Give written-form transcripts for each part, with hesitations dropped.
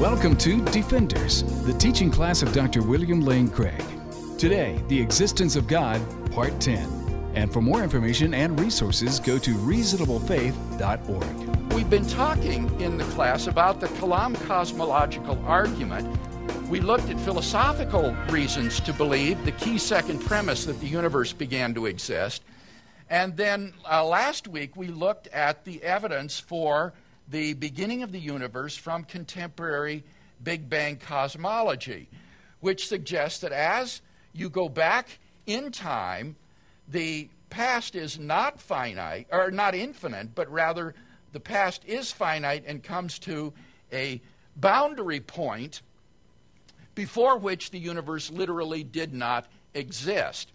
Welcome to Defenders, the teaching class of Dr. William Lane Craig. Today, The Existence of God, Part 10. And for more information and resources, go to reasonablefaith.org. We've been talking in the class about the Kalam cosmological argument. We looked at philosophical reasons to believe the key second premise that the universe began to exist. And then last week we looked at the evidence for the beginning of the universe from contemporary Big Bang cosmology, which suggests that as you go back in time, the past is not finite, or not infinite, but rather the past is finite and comes to a boundary point before which the universe literally did not exist.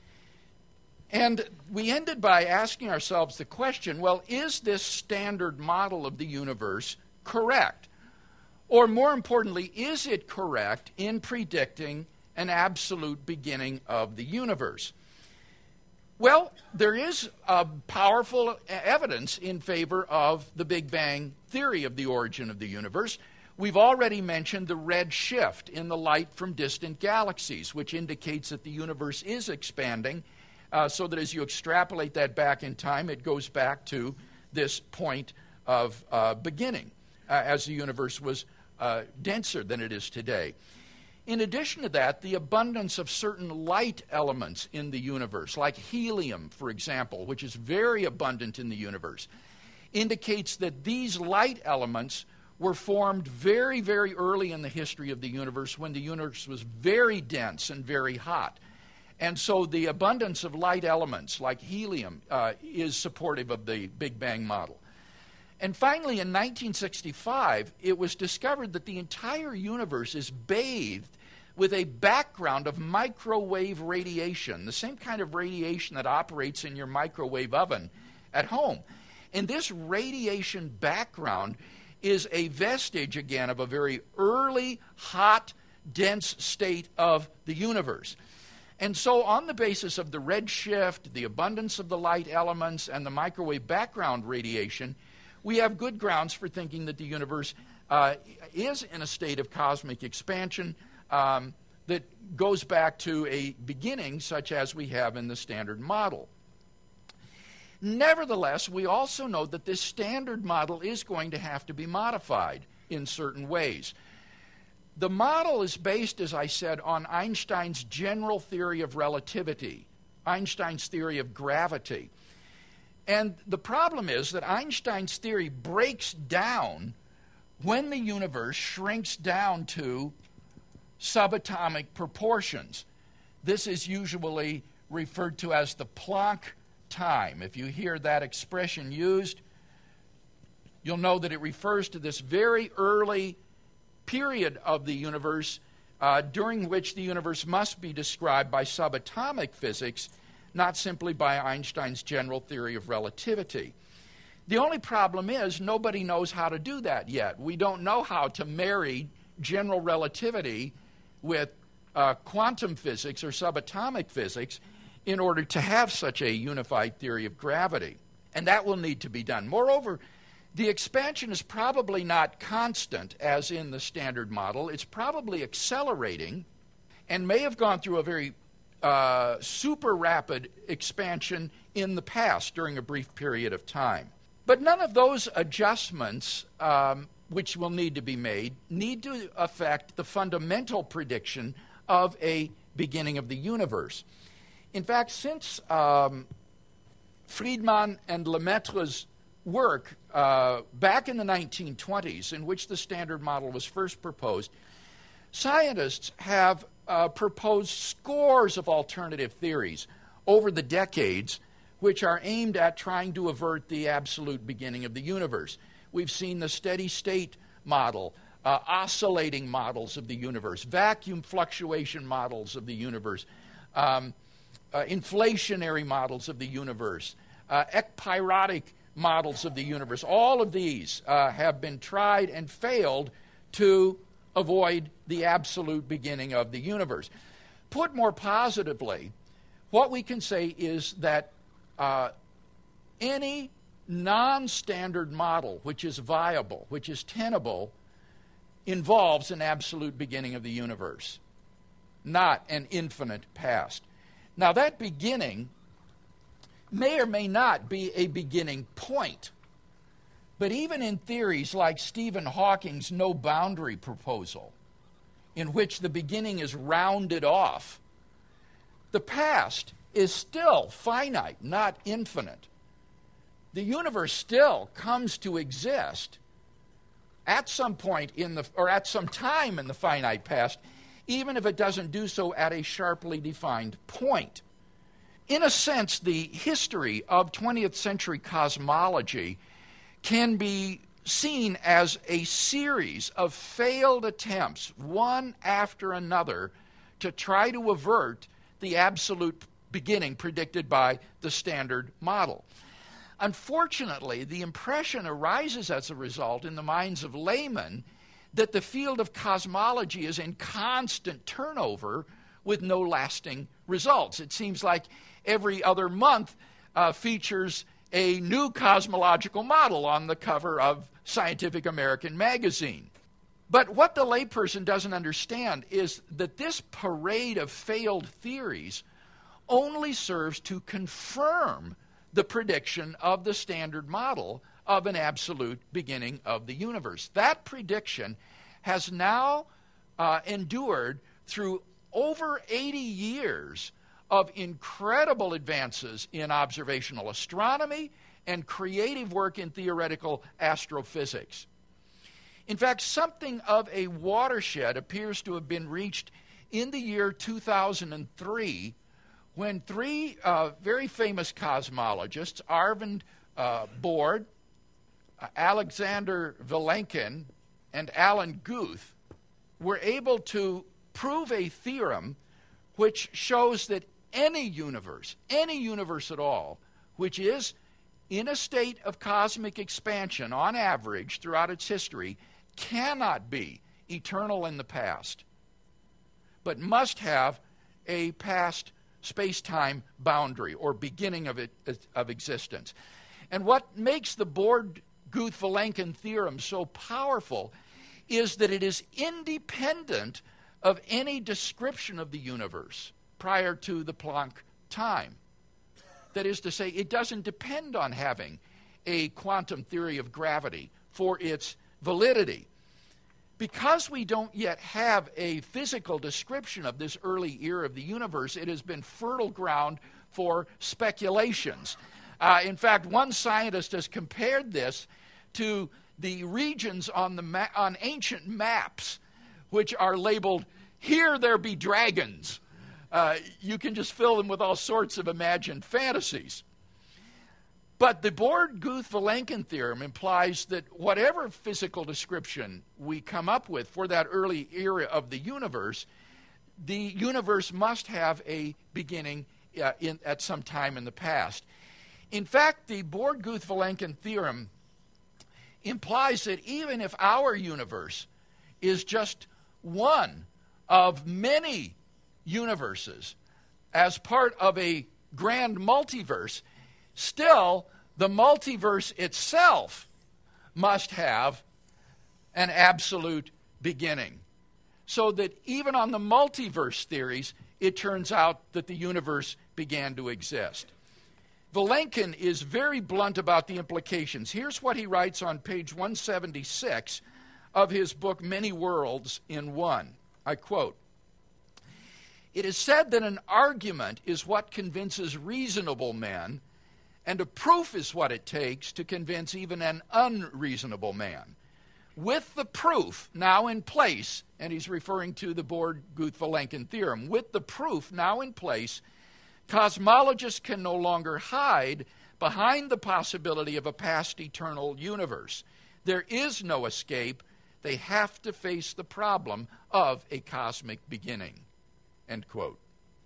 And we ended by asking ourselves the question, well, is this standard model of the universe correct? Or more importantly, is it correct in predicting an absolute beginning of the universe? Well, there is powerful evidence in favor of the Big Bang theory of the origin of the universe. We've already mentioned the red shift in the light from distant galaxies, which indicates that the universe is expanding, so that as you extrapolate that back in time, it goes back to this point of beginning, as the universe was denser than it is today. In addition to that, the abundance of certain light elements in the universe, like helium, for example, which is very abundant in the universe, indicates that these light elements were formed very, very early in the history of the universe, when the universe was very dense and very hot. And so the abundance of light elements like helium is supportive of the Big Bang model. And finally, in 1965, it was discovered that the entire universe is bathed with a background of microwave radiation, the same kind of radiation that operates in your microwave oven at home. And this radiation background is a vestige, again, of a very early, hot, dense state of the universe. And so on the basis of the redshift, the abundance of the light elements, and the microwave background radiation, we have good grounds for thinking that the universe is in a state of cosmic expansion that goes back to a beginning such as we have in the Standard Model. Nevertheless, we also know that this Standard Model is going to have to be modified in certain ways. The model is based, as I said, on Einstein's general theory of relativity, Einstein's theory of gravity. And the problem is that Einstein's theory breaks down when the universe shrinks down to subatomic proportions. This is usually referred to as the Planck time. If you hear that expression used, you'll know that it refers to this very early period of the universe during which the universe must be described by subatomic physics, not simply by Einstein's general theory of relativity. The only problem is nobody knows how to do that yet. We don't know how to marry general relativity with quantum physics or subatomic physics in order to have such a unified theory of gravity. And that will need to be done. Moreover, the expansion is probably not constant as in the Standard Model. It's probably accelerating and may have gone through a very super rapid expansion in the past during a brief period of time. But none of those adjustments, which will need to be made, need to affect the fundamental prediction of a beginning of the universe. In fact, since Friedman and Lemaitre's work back in the 1920s, in which the Standard Model was first proposed, scientists have proposed scores of alternative theories over the decades which are aimed at trying to avert the absolute beginning of the universe. We've seen the steady state model, oscillating models of the universe, vacuum fluctuation models of the universe, inflationary models of the universe, ekpyrotic models of the universe. All of these have been tried and failed to avoid the absolute beginning of the universe. Put more positively, what we can say is that any non-standard model which is viable, which is tenable, involves an absolute beginning of the universe, not an infinite past. Now, that beginning may or may not be a beginning point. But even in theories like Stephen Hawking's no boundary proposal, in which the beginning is rounded off, the past is still finite, not infinite. The universe still comes to exist at some point at some time in the finite past, even if it doesn't do so at a sharply defined point. In a sense, the history of 20th century cosmology can be seen as a series of failed attempts, one after another, to try to avert the absolute beginning predicted by the Standard Model. Unfortunately, the impression arises as a result in the minds of laymen that the field of cosmology is in constant turnover with no lasting results. It seems like every other month features a new cosmological model on the cover of Scientific American magazine. But what the layperson doesn't understand is that this parade of failed theories only serves to confirm the prediction of the Standard Model of an absolute beginning of the universe. That prediction has now endured through over 80 years of incredible advances in observational astronomy and creative work in theoretical astrophysics. In fact, something of a watershed appears to have been reached in the year 2003 when three very famous cosmologists, Arvind Borde, Alexander Vilenkin, and Alan Guth, were able to prove a theorem which shows that any universe at all, which is in a state of cosmic expansion on average throughout its history, cannot be eternal in the past, but must have a past space-time boundary or beginning of existence. And what makes the Borde-Guth-Vilenkin theorem so powerful is that it is independent of any description of the universe prior to the Planck time. That is to say, it doesn't depend on having a quantum theory of gravity for its validity. Because we don't yet have a physical description of this early era of the universe, it has been fertile ground for speculations. In fact, one scientist has compared this to the regions on ancient maps, which are labeled, "Here there be dragons." You can just fill them with all sorts of imagined fantasies. But the Borde-Guth-Vilenkin theorem implies that whatever physical description we come up with for that early era of the universe must have a beginning at some time in the past. In fact, the Borde-Guth-Vilenkin theorem implies that even if our universe is just one of many universes as part of a grand multiverse, still the multiverse itself must have an absolute beginning. So that even on the multiverse theories, it turns out that the universe began to exist. Vilenkin is very blunt about the implications. Here's what he writes on page 176 of his book, Many Worlds in One. I quote, "It is said that an argument is what convinces reasonable men, and a proof is what it takes to convince even an unreasonable man. With the proof now in place," and he's referring to the Borde-Guth-Vilenkin theorem, "with the proof now in place, cosmologists can no longer hide behind the possibility of a past eternal universe. There is no escape. They have to face the problem of a cosmic beginning." End quote.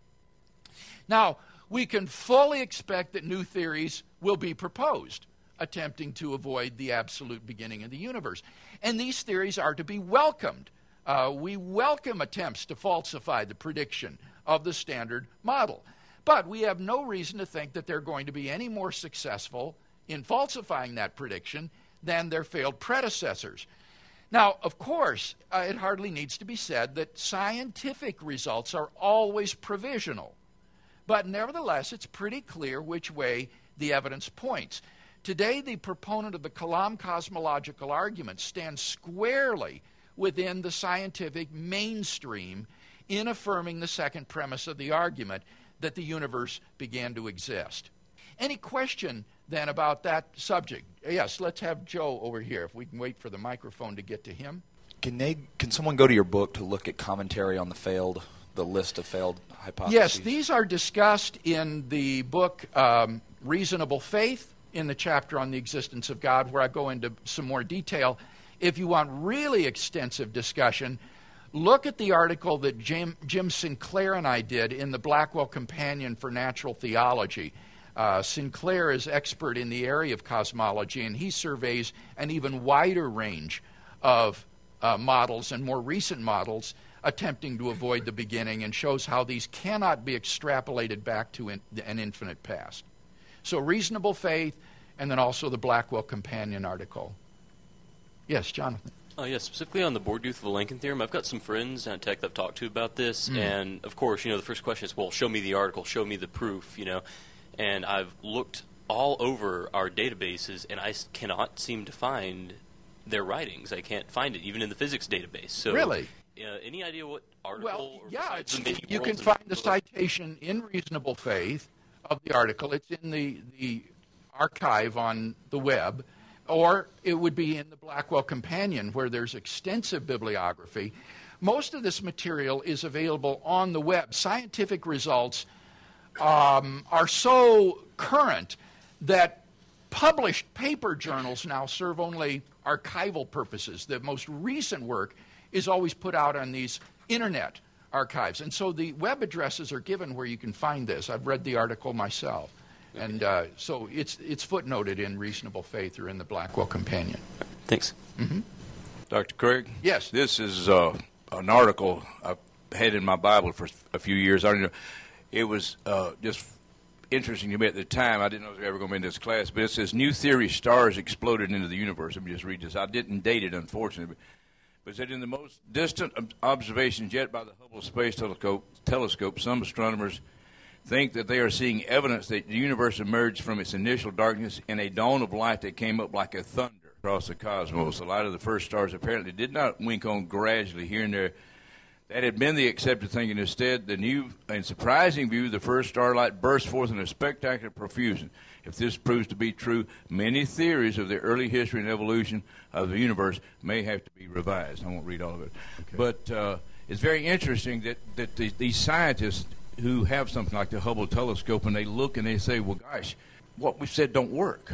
Now, we can fully expect that new theories will be proposed, attempting to avoid the absolute beginning of the universe. And these theories are to be welcomed. We welcome attempts to falsify the prediction of the Standard Model. But we have no reason to think that they're going to be any more successful in falsifying that prediction than their failed predecessors. Now, of course, it hardly needs to be said that scientific results are always provisional. But nevertheless, it's pretty clear which way the evidence points. Today, the proponent of the Kalam cosmological argument stands squarely within the scientific mainstream in affirming the second premise of the argument that the universe began to exist. Any question then about that subject? Yes, let's have Joe over here, if we can wait for the microphone to get to him. Can someone go to your book to look at commentary on the list of failed hypotheses? Yes, these are discussed in the book Reasonable Faith, in the chapter on the existence of God, where I go into some more detail. If you want really extensive discussion, look at the article that Jim Sinclair and I did in the Blackwell Companion for Natural Theology. Sinclair is expert in the area of cosmology, and he surveys an even wider range of models and more recent models attempting to avoid the beginning, and shows how these cannot be extrapolated back to an infinite past. So Reasonable Faith, and then also the Blackwell Companion article. Yes, Jonathan. Yes, specifically on the Borduth-Vilenkin theorem, I've got some friends at Tech that I've talked to about this, and of course, the first question is, well, show me the article, show me the proof, and I've looked all over our databases, and I cannot seem to find their writings. I can't find it, even in the physics database. So, really? Any idea what article? Well, or yeah, you can find the citation in Reasonable Faith of the article. It's in the archive on the web, or it would be in the Blackwell Companion, where there's extensive bibliography. Most of this material is available on the web. Scientific results are so current that published paper journals now serve only archival purposes. The most recent work is always put out on these internet archives. And so the web addresses are given where you can find this. I've read the article myself. And so it's footnoted in Reasonable Faith or in the Blackwell Companion. Thanks. Mm-hmm. Dr. Craig? Yes. This is an article I've had in my Bible for a few years. I don't know. It was just interesting to me at the time. I didn't know it was ever going to be in this class. But it says, new theory, stars exploded into the universe. Let me just read this. I didn't date it, unfortunately. But it said, in the most distant observations yet by the Hubble Space Telescope, some astronomers think that they are seeing evidence that the universe emerged from its initial darkness in a dawn of light that came up like a thunder across the cosmos. The light of the first stars apparently did not wink on gradually here and there. That had been the accepted thinking. Instead, the new and surprising view, the first starlight burst forth in a spectacular profusion. If this proves to be true, many theories of the early history and evolution of the universe may have to be revised. I won't read all of it. Okay. But it's very interesting that these scientists who have something like the Hubble telescope, and they look and they say, well, gosh, what we've said don't work.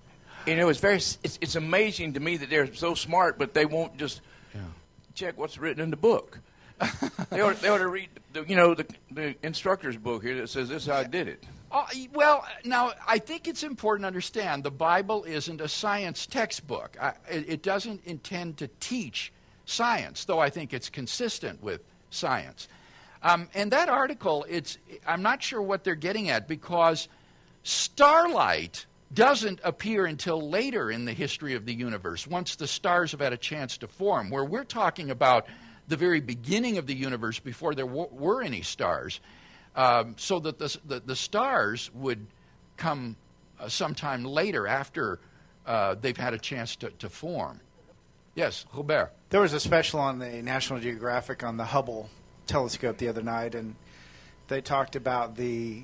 It's amazing to me that they're so smart, but they won't just check what's written in the book. they ought to read the instructor's book here that says this is how I did it. Well, now, I think it's important to understand the Bible isn't a science textbook. It doesn't intend to teach science, though I think it's consistent with science. And that article, I'm not sure what they're getting at, because starlight doesn't appear until later in the history of the universe, once the stars have had a chance to form, where we're talking about the very beginning of the universe before there were any stars, so that the stars would come sometime later after they've had a chance to form. Yes, Robert. There was a special on the National Geographic on the Hubble telescope the other night, and they talked about the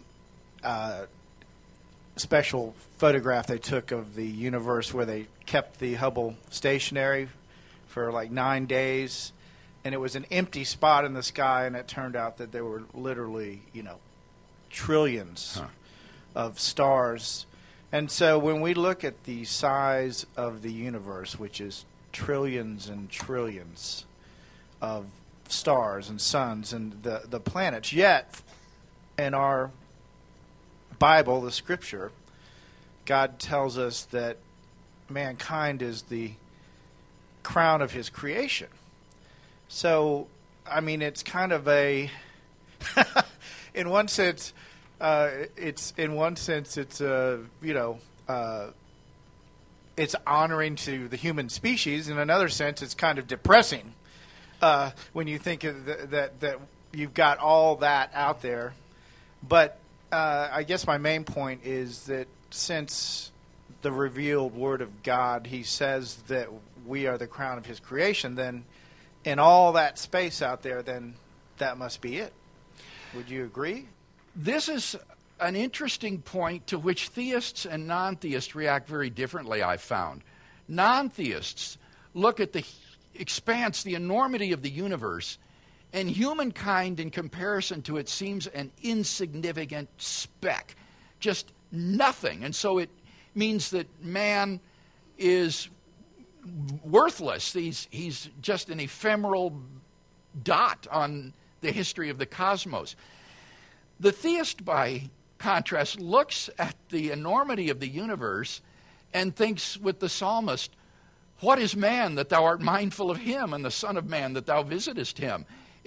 special photograph they took of the universe where they kept the Hubble stationary for like 9 days. And it was an empty spot in the sky, and it turned out that there were literally, trillions of stars. And so when we look at the size of the universe, which is trillions and trillions of stars and suns and the planets, yet in our Bible, the Scripture, God tells us that mankind is the crown of His creation. So, I mean, it's kind of in one sense, it's honoring to the human species. In another sense, it's kind of depressing when you think of that you've got all that out there. But I guess my main point is that since the revealed Word of God, He says that we are the crown of His creation, then in all that space out there, then that must be it. Would you agree? This is an interesting point to which theists and non-theists react very differently, I've found. Non-theists look at the expanse, the enormity of the universe, and humankind in comparison to it seems an insignificant speck, just nothing. And so it means that man is worthless. He's just an ephemeral dot on the history of the cosmos. The theist, by contrast, looks at the enormity of the universe and thinks with the psalmist, "What is man that thou art mindful of him, and the son of man that thou visitest him?"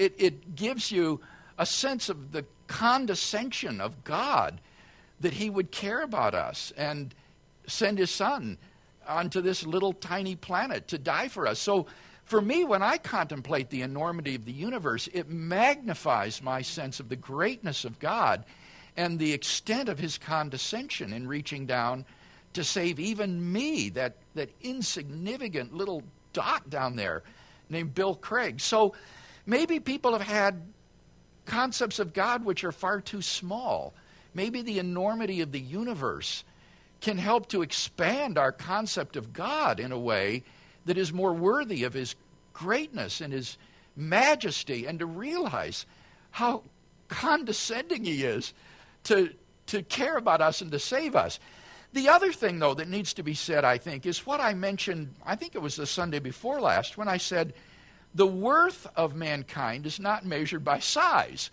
It gives you a sense of the condescension of God, that He would care about us and send His Son onto this little tiny planet to die for us. So for me, when I contemplate the enormity of the universe, it magnifies my sense of the greatness of God and the extent of His condescension in reaching down to save even me, that insignificant little dot down there named Bill Craig. So maybe people have had concepts of God which are far too small. Maybe the enormity of the universe can help to expand our concept of God in a way that is more worthy of His greatness and His majesty, and to realize how condescending He is to care about us and to save us. The other thing, though, that needs to be said, I think, is what I mentioned, I think it was the Sunday before last, when I said the worth of mankind is not measured by size.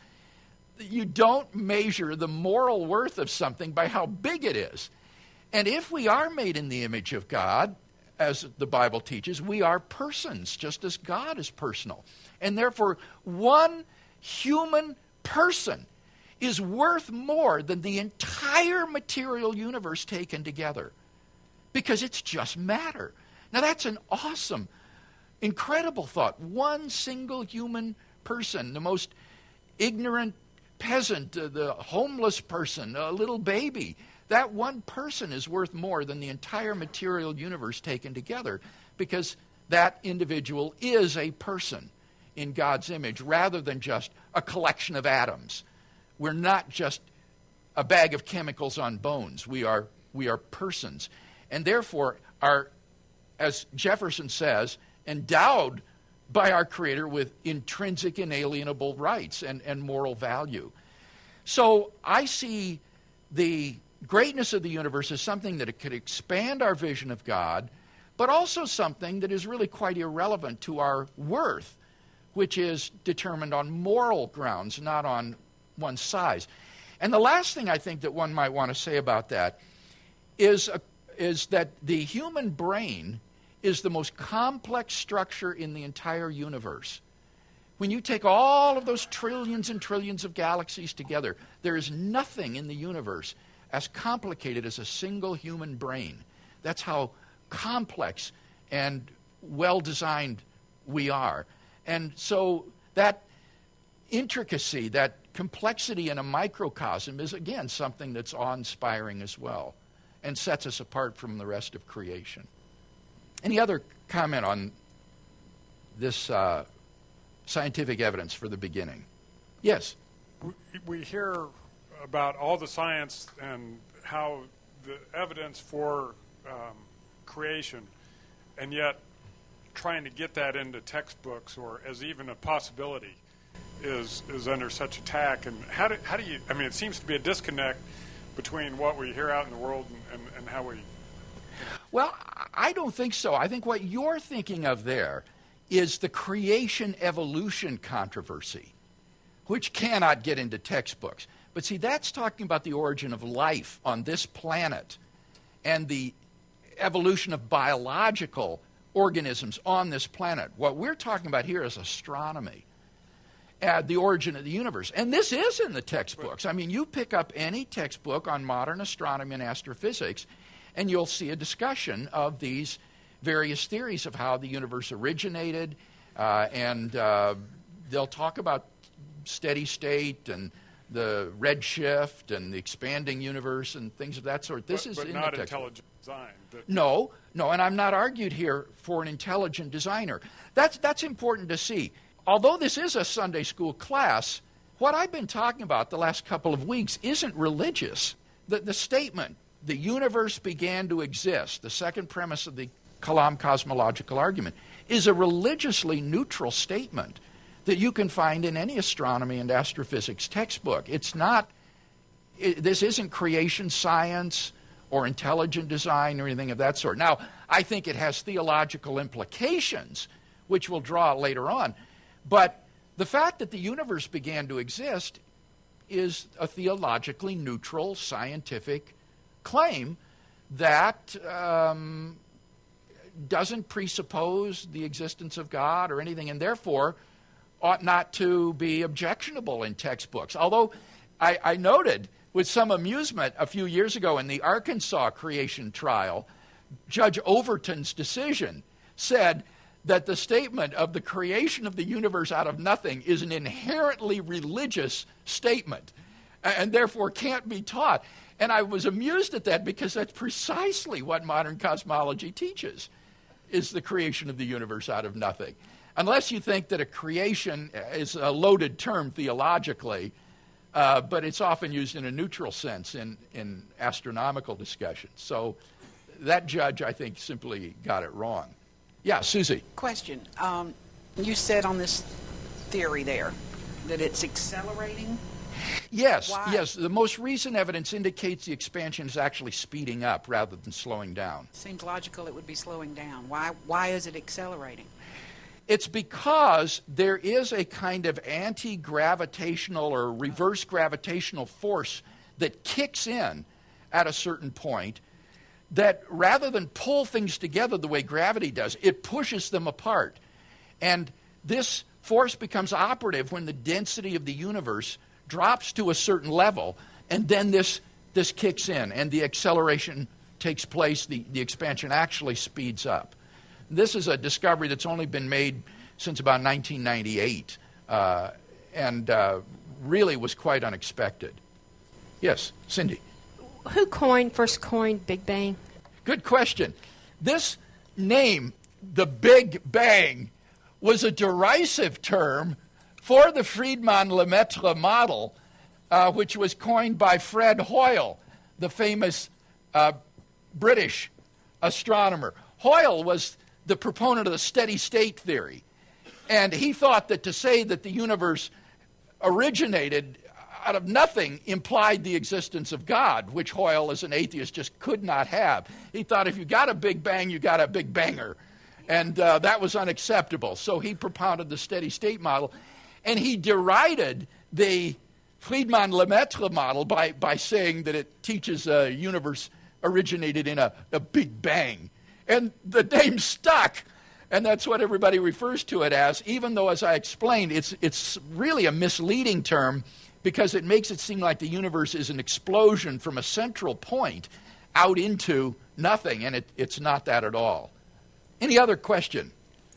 You don't measure the moral worth of something by how big it is. And if we are made in the image of God, as the Bible teaches, we are persons, just as God is personal. And therefore, one human person is worth more than the entire material universe taken together, because it's just matter. Now, that's an awesome, incredible thought. One single human person, the most ignorant peasant, the homeless person, a little baby, that one person is worth more than the entire material universe taken together, because that individual is a person in God's image rather than just a collection of atoms. We're not just a bag of chemicals on bones. We are persons, and therefore are, as Jefferson says, endowed by our Creator with intrinsic inalienable rights and moral value. So I see the greatness of the universe as something that it could expand our vision of God, but also something that is really quite irrelevant to our worth, which is determined on moral grounds, not on one's size. And the last thing I think that one might want to say about that is that the human brain is the most complex structure in the entire universe. When you take all of those trillions and trillions of galaxies together, there is nothing in the universe as complicated as a single human brain. That's how complex and well-designed we are. And so that intricacy, that complexity in a microcosm is, again, something that's awe-inspiring as well and sets us apart from the rest of creation. Any other comment on this scientific evidence for the beginning? Yes? We hear about all the science and how the evidence for creation, and yet trying to get that into textbooks or as even a possibility is under such attack. And how do you, I mean, it seems to be a disconnect between what we hear out in the world and how we... Well, I don't think so. I think what you're thinking of there is the creation-evolution controversy, which cannot get into textbooks. But see, that's talking about the origin of life on this planet and the evolution of biological organisms on this planet. What we're talking about here is astronomy, the origin of the universe. And this is in the textbooks. I mean, you pick up any textbook on modern astronomy and astrophysics, and you'll see a discussion of these various theories of how the universe originated, and they'll talk about steady state and the redshift and the expanding universe and things of that sort. This is but in not the textbook. intelligent design. No, and I'm not argued here for an intelligent designer. That's important to see. Although this is a Sunday school class, what I've been talking about the last couple of weeks isn't religious. The statement, the universe began to exist, the second premise of the Kalam cosmological argument, is a religiously neutral statement that you can find in any astronomy and astrophysics textbook. This isn't creation science or intelligent design or anything of that sort. Now, I think it has theological implications, which we'll draw later on. But the fact that the universe began to exist is a theologically neutral scientific claim that doesn't presuppose the existence of God or anything, and therefore ought not to be objectionable in textbooks. Although I noted with some amusement a few years ago in the Arkansas creation trial, Judge Overton's decision said that the statement of the creation of the universe out of nothing is an inherently religious statement and therefore can't be taught. And I was amused at that because that's precisely what modern cosmology teaches, is the creation of the universe out of nothing. Unless you think that a creation is a loaded term theologically, but it's often used in a neutral sense in astronomical discussions. So that judge, I think, simply got it wrong. Yeah, Susie. Question. You said on this theory there that it's accelerating? Yes, Why? yes. The most recent evidence indicates the expansion is actually speeding up rather than slowing down. Seems logical it would be slowing down. Why is it accelerating? It's because there is a kind of anti-gravitational or reverse gravitational force that kicks in at a certain point that rather than pull things together the way gravity does, it pushes them apart. And this force becomes operative when the density of the universe drops to a certain level, and then this kicks in, and the acceleration takes place, the expansion actually speeds up. This is a discovery that's only been made since about 1998, and really was quite unexpected. Yes, Cindy. Who first coined Big Bang? Good question. This name, the Big Bang, was a derisive term for the Friedmann-Lemaitre model, which was coined by Fred Hoyle, the famous British astronomer. Hoyle was the proponent of the steady state theory, and he thought that to say that the universe originated out of nothing implied the existence of God, which Hoyle, as an atheist, just could not have. He thought if you got a Big Bang, you got a Big Banger, and that was unacceptable. So he propounded the steady state model, and he derided the Friedmann-Lemaitre model by saying that it teaches a universe originated in a Big Bang. And the name stuck, and that's what everybody refers to it as, even though, as I explained, it's really a misleading term because it makes it seem like the universe is an explosion from a central point out into nothing, and it's not that at all. Any other question?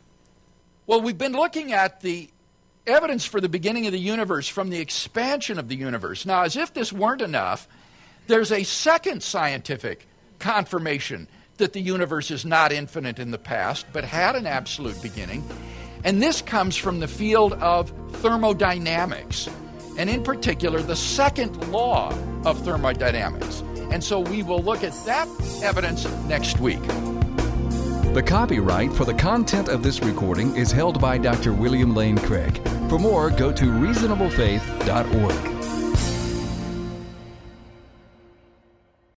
Well, we've been looking at the evidence for the beginning of the universe from the expansion of the universe. Now, as if this weren't enough, there's a second scientific confirmation that the universe is not infinite in the past, but had an absolute beginning. And this comes from the field of thermodynamics, and in particular, the second law of thermodynamics. And so we will look at that evidence next week. The copyright for the content of this recording is held by Dr. William Lane Craig. For more, go to reasonablefaith.org.